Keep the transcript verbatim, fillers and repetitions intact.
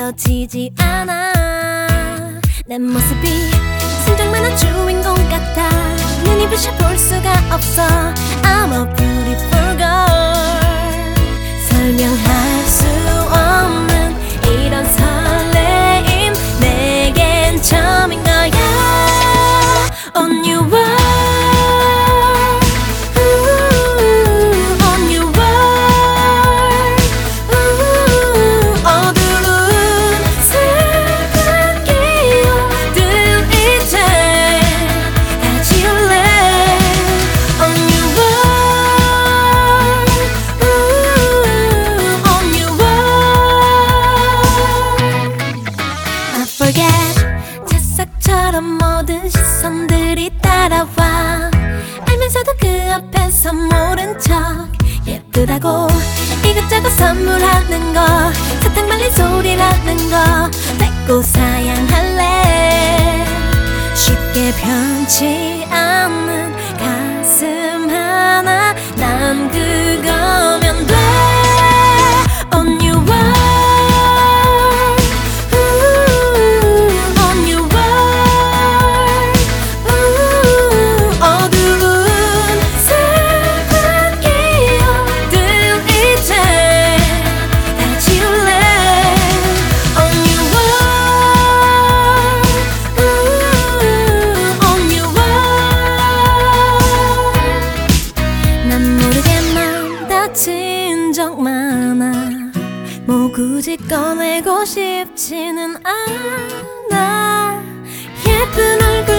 느껴지지 않아. 내 모습이 순정 만화 주인공 같아. 눈이 부셔 볼 수가 없어. I'm a beautiful girl. 설명할 수 없는 이런 설레임 내겐 처음인 거야. On your world, ooh, on your world, ooh. 어두운 슬픈 기억들 이제 다 지울래. On your world, ooh, on your world. I forget 자석처럼 모든 시선들이 따라와. 알면서도 그 앞에서 모른 척 예쁘다고 이것저것 선물하는 거, 사탕 말린 소리라는 거 뺏고 사양할래. 쉽게 변치 않는 가슴 하나, 난 그거면 돼. On your world, ooh, on your world, ooh. 어두운 슬픈 기억들 이제 다 지울래. On your world, ooh, on your world. 난 모르게 맘 다친 적 많아. 뭐 굳이 꺼내고 싶지는 않아. 예쁜 얼굴